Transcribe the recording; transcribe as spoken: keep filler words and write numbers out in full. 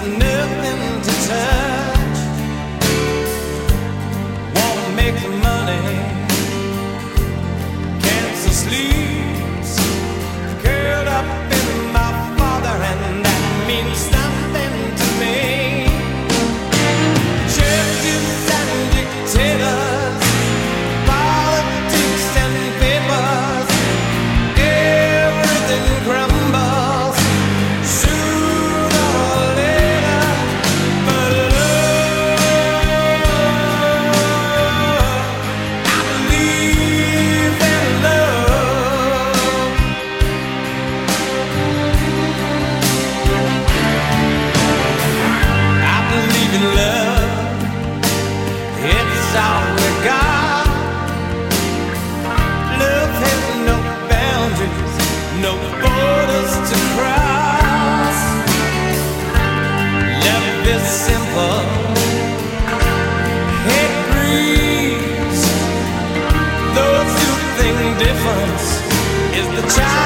nothing to touch. Won't make the money, cancer sleeps curled up in my father, and that means something to me. Churches and dictators, politics and papers, everything crumbles sooner or later. But love, I believe in love. I believe in love. It's all we got. Love has no boundaries, no borders to cross. Love is simple, it breathes. Those who think difference is the child